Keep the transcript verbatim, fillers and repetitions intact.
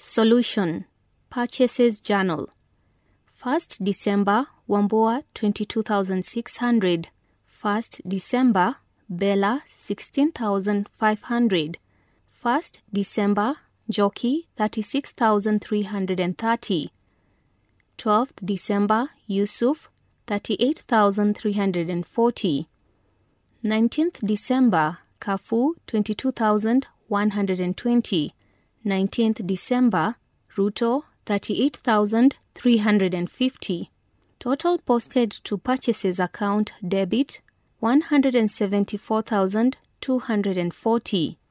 Solution. Purchases Journal. first December, Wambua twenty-two thousand six hundred. first December, Bella sixteen thousand five hundred. first December, Jockey thirty-six thousand three hundred thirty. twelfth December, Yusuf thirty-eight thousand three hundred forty. nineteenth December, Kafu twenty-two thousand one hundred twenty. nineteenth December, Ruto thirty-eight thousand three hundred fifty. Total posted to purchases account debit one hundred seventy-four thousand two hundred forty.